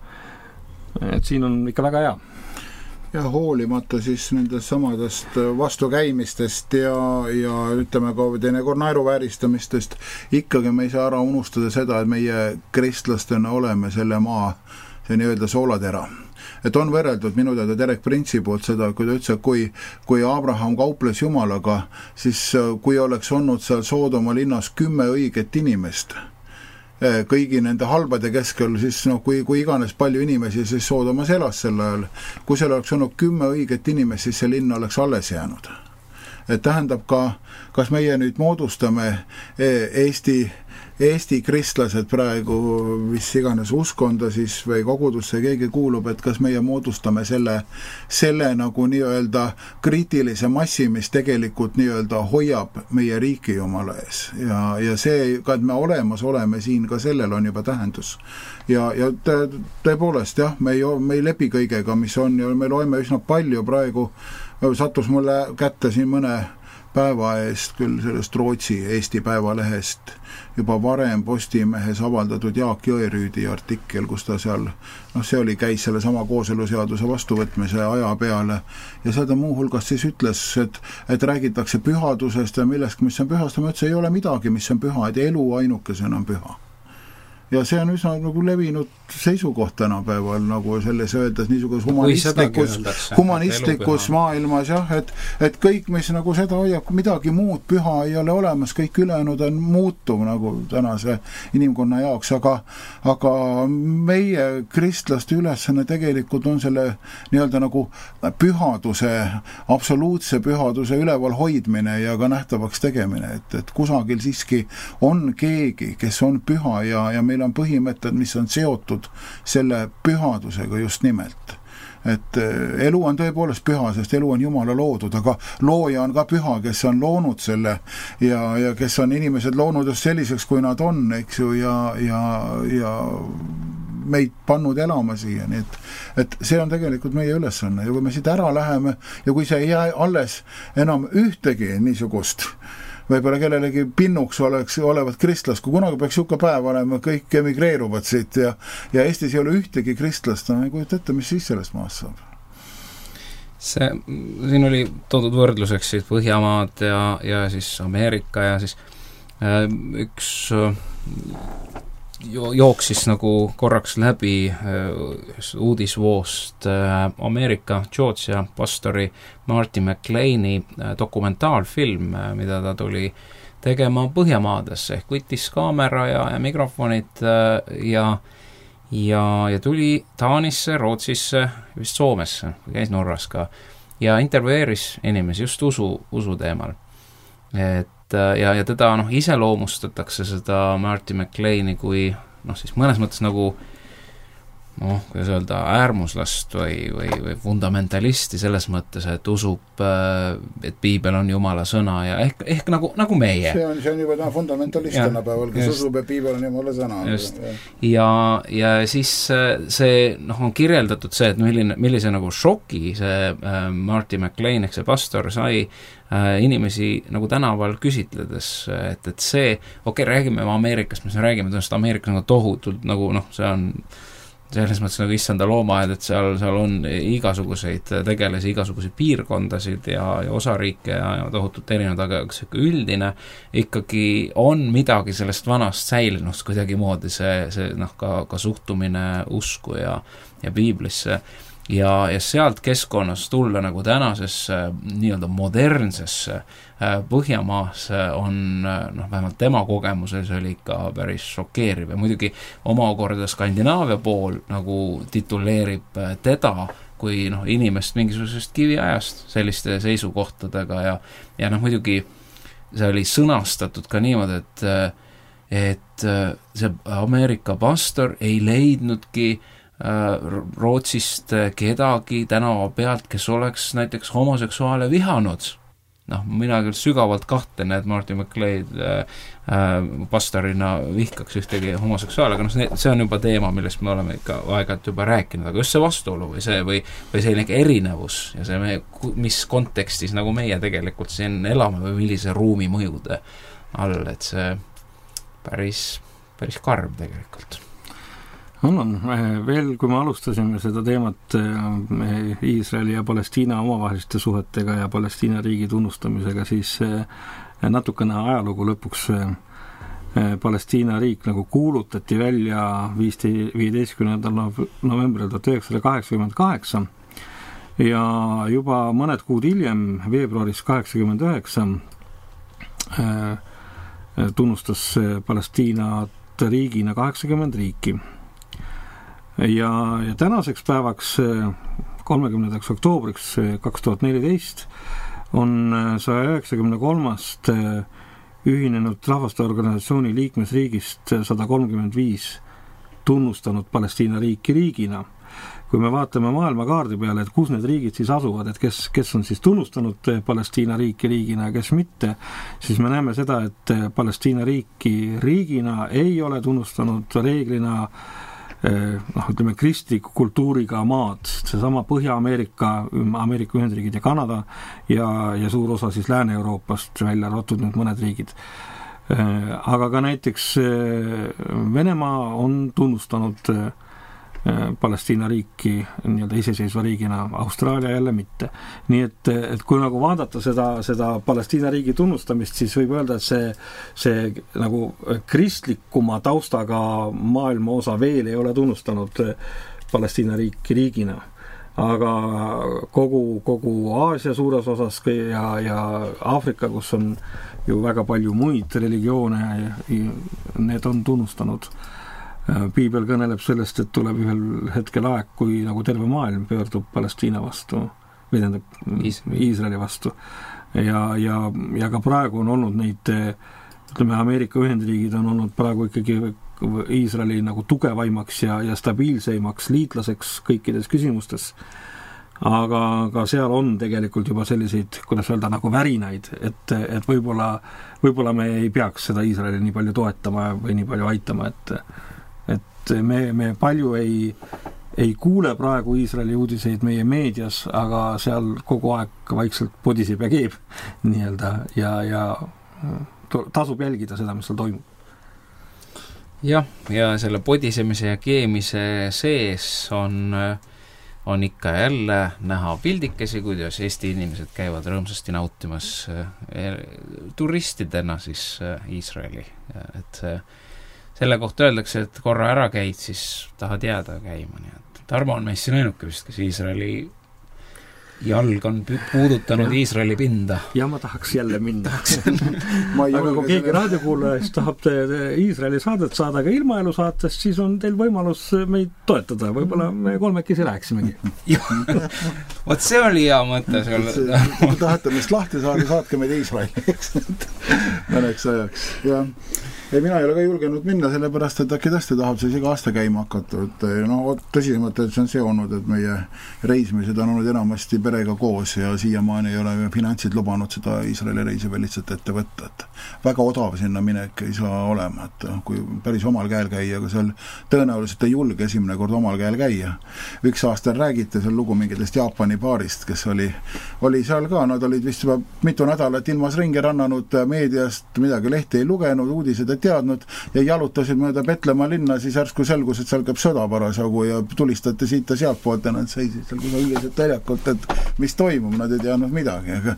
et siin on ikka väga hea. Ja hoolimata siis nendest samadest vastukäimistest ja, ja ütleme ka teinekord naeruvääristamistest, ikkagi me ei saa ära unustada seda, et meie kristlastena oleme selle maa, see nii-öelda soolatera. Et on võrreldud minu teada Derek Prince'i poolt seda, kui ta ütles, kui, kui Abraham kauples Jumalaga, siis kui oleks olnud seal Soodoma linnas kümme õiget inimest, kõigi nende halbade keskel, siis noh, kui, kui iganes palju inimesi siis Soodomas elas sel ajal, kui seal oleks olnud kümme õiget inimest, siis see linn oleks alles jäänud. Et tähendab ka, kas meie nüüd moodustame Eesti, Eesti kristlased praegu, mis iganes uskonda siis või kogudusse keegi kuulub, et kas meie moodustame selle, selle nagu nii-öelda kriitilise massi, mis tegelikult nii-öelda hoiab meie riiki Jumala ees. Ja, ja see, ka et me olemas oleme siin, ka sellel on juba tähendus. Ja, ja tõepoolest, jah, me ei, me ei lepi kõigega, mis on, ja me loeme üsna palju praegu, sattus mulle kätte siin mõne päeva eest küll sellest Rootsi Eesti päevalehest juba varem Postimehes avaldatud Jaak Jõerüüdi artikkel, kus ta seal, noh see oli, käis selle sama kooseluseaduse vastuvõtmise aja peale ja seda muu hulgas siis ütles, et, et räägitakse pühadusest ja millest, mis on pühast, ma ütlesin, ei ole midagi, mis on püha, et elu ainukesena on püha. ja see on üsna nagu levinud seisukoht tänapäeval nagu selles öeldes niisuguse humanistlikus, humanistlikus maailmas jah, et, et kõik, mis nagu seda hoiab, midagi muud püha ei ole olemas, kõik ülejäänud on muutuv nagu tänase inimkonna jaoks, aga, aga meie kristlaste ülesanne tegelikult on selle nii-öelda nagu pühaduse, absoluutse pühaduse üleval hoidmine ja ka nähtavaks tegemine, et, et kusagil siiski on keegi, kes on püha ja, ja meil on põhimõtted, mis on seotud selle pühadusega just nimelt. Et elu on tõepoolest püha, sest elu on Jumala loodud, aga looja on ka püha, kes on loonud selle ja, ja kes on inimesed loonud just selliseks, kui nad on, eks ju, ja, ja, ja meid pannud elama siia, nii et, et see on tegelikult meie ülesanne ja kui me siit ära läheme ja kui see ei jää alles enam ühtegi niisugust võib-olla kellelegi pinnuks oleks olevat kristlast, kui kunagi peaks niisugune päev olema, kõik emigreeruvad siit ja, ja Eestis ei ole ühtegi kristlast, no ei kujuta ette, mis siis sellest maast saab. See, siin oli toodud võrdluseks siis Põhjamaad ja, ja siis Ameerika ja siis äh, üks äh, jooksis nagu korraks läbi äh, uudisvoost äh, Ameerika Georgia pastori Marty McLeani äh, dokumentaalfilm, äh, mida ta tuli tegema Põhjamaadesse, ehk võttis kaamera ja, ja mikrofonid äh, ja, ja, ja tuli Taanisse, Rootsisse, vist Soomesse, käis Norras ka ja intervjueeris inimesi just usu, usu teemal. Et ja, ja teda noh, iseloomustatakse seda Marty McLeani kui noh, siis mõnes mõttes nagu noh, kuidas öelda, äärmuslast või, või, või fundamentalisti selles mõttes, et usub, et piibel on Jumala sõna ja ehk, ehk nagu, nagu meie. See on, see on juba ta fundamentalist tänapäeval, kes just, usub, et piibel on Jumala sõna. Ja, ja siis see noh, on kirjeldatud see, et milline, millise nagu šoki see äh, Marty McLean, ehk see pastor sai äh, inimesi nagu tänaval küsitledes, et, et see, okei, okay, räägime Ameerikast, mis me räägime, tõenäoliselt Ameerikas nagu tohutult nagu noh, see on selles mõttes nagu issanda loomaed, et seal, seal on igasuguseid tegelasi, igasuguseid piirkondasid ja, ja osariike ja, ja tohutult erinevad, aga see üldine ikkagi on midagi sellest vanast säilinud kuidagi moodi see, see noh, ka, ka suhtumine usku ja, ja piiblisse ja, ja sealt keskkonnas tulla nagu tänasesse nii-öelda modernsesse Põhjamaas on, noh, vähemalt tema kogemuses oli ikka päris šokeeriv ja muidugi omakorda Skandinaavia pool nagu tituleerib teda kui noh, inimest mingisugusest kiviajast selliste seisukohtadega ja, ja noh, muidugi see oli sõnastatud ka niimoodi, et, et see Ameerika pastor ei leidnudki Rootsist kedagi tänava pealt, kes oleks näiteks homoseksuaale vihanud. Noh, mina küll sügavalt kahtlen, et Marty McLean äh, pastorina vihkaks ühtegi homoseksuaale, aga noh, see on juba teema, millest me oleme ikka aeg-ajalt juba rääkinud, aga just see vastuolu või see või, või selline erinevus ja see, me, mis kontekstis nagu meie tegelikult siin elame või millise ruumi mõjude all, et see päris, päris karm tegelikult. On, on. Veel, kui me alustasime seda teemat Iisraeli ja Palestiina omavaheliste suhetega ja Palestiina riigi tunnustamisega, siis natukene ajalugu lõpuks Palestiina riik nagu kuulutati välja viieteistkümnendal novembril tuhat üheksasada kaheksakümmend kaheksa ja juba mõned kuud hiljem, veebruaris kaheksakümmend üheksa, tunnustas Palestiinat riigina kaheksakümmend riiki. Ja, ja tänaseks päevaks, kolmekümnendaks oktoobriks kaks tuhat neliteist on saja üheksakümne kolmest ühinenud rahvaste organisatsiooni liikmesriigist sada kolmkümmend viis tunnustanud Palestiina riiki riigina. Kui me vaatame maailmakaardi peale, et kus need riigid siis asuvad, et kes, kes on siis tunnustanud Palestiina riiki riigina ja kes mitte, siis me näeme seda, et Palestiina riiki riigina ei ole tunnustanud reeglina noh, ütleme, kristliku kultuuriga maad, seesama Põhja-Ameerika, Ameerika Ühendriigid ja Kanada ja, ja suur osa siis Lääne-Euroopast välja arvatud nüüd mõned riigid. Aga ka näiteks Venemaa on tunnustanud Palestiina riiki nii-öelda iseseisva riigina, Austraalia jälle mitte. Nii et, et kui nagu vaadata seda, seda Palestiina riigi tunnustamist, siis võib öelda, et see, see nagu kristlikuma taustaga maailma osa veel ei ole tunnustanud Palestiina riiki riigina. Aga kogu, kogu Aasia suures osas ja, ja Aafrika, kus on ju väga palju muid religioone, need on tunnustanud. Piibel kõneleb sellest, et tuleb ühel hetkel aeg, kui nagu terve maailm pöördub Palestiina vastu, või tähendab Iisraeli vastu. Ja, ja, ja ka praegu on olnud neid, ütleme, Ameerika Ühendriigid on olnud praegu ikkagi Iisraeli nagu tugevaimaks ja, ja stabiilseimaks liitlaseks kõikides küsimustes. Aga, aga seal on tegelikult juba selliseid, kuidas öelda, nagu värinaid, et, et võib-olla, võib-olla me ei peaks seda Iisraeli nii palju toetama või nii palju aitama, et et me, me palju ei, ei kuule praegu Iisraeli uudiseid meie meedias, aga seal kogu aeg vaikselt podisib ja keeb nii-öelda ja, ja tasub jälgida seda, mis seal toimub. Jah, ja selle podisemise ja keemise sees on, on ikka jälle näha pildikesi, kuidas Eesti inimesed käivad rõõmsasti nautimas turistidena siis Iisraeli, et selle kohta öeldakse, et korra ära käid, siis tahad jääda käima. Nii et Tarmo on meist siin ainuke vist, kes Iisraeli jalg on puudutanud ja. Iisraeli pinda. Ja ma tahaks jälle minna. Aga kui keegi raadiokuulajast tahab te, te Iisraeli saadet saada ka ilmaelu saatest, siis on teil võimalus meid toetada. Võib-olla me kolmekesi rääksimegi. Vot see oli hea mõte. Kui tahate meist lahti saada, saatke meid Iisraeli, eks. Mõneks ajaks. Ja ei, mina ei ole ka julgenud minna, sellepärast, et äkki tõesti tahab siis iga aasta käima hakata. Et, no, tõsisemalt, et see on see olnud, et meie reisimised on olnud enamasti perega koos ja siiamaani ei ole finantsid lubanud seda Iisraeli reisi veel lihtsalt ette võtta. Et väga odav sinna minek ei saa olema, et kui päris omal käel käia, aga seal tõenäoliselt ei julge esimene kord omal käel käia. Üks aasta räägite seal lugu mingitest Jaapani paarist, kes oli, oli seal ka, nad olid vist juba mitu nädalat ilmas ringi rannanud meediast, midagi lehti ei lugenud, uudised et teadnud ja jalutasid mööda Petlemaa linna, siis järsku selgus, et seal käib sõda parasjagu ja tulistati siit ja sealt poolt ja nad seisid seal kus üldiselt väljakult, et mis toimub, nad ei teadnud midagi. Aga,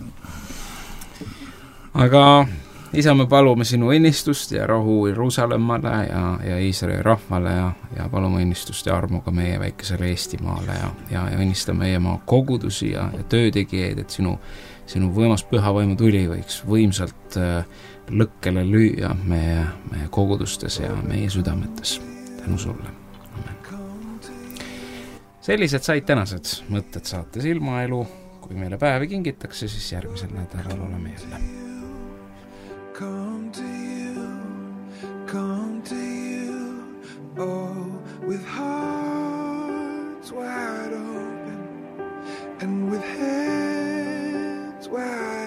aga isa, me palume sinu õnnistust ja rahu Jeruusalemmale ja, ja Iisraeli rahvale ja, ja palume õnnistust ja armu ka meie väikesele Eestimaale ja, ja, ja õnnistame meie maa kogudusi ja, ja töötegijaid, et sinu, sinu võimas püha vaimu tuli võiks võimsalt äh, lõkkele lüüa meie, meie kogudustes ja meie südametes. Tänu sulle. Amen. Sellised said tänased mõtted saates Ilmaelu. Kui meile päevi kingitakse, siis järgmisel nädalal oleme jälle. Come to you, come to you, oh, with hearts wide open and with heads wide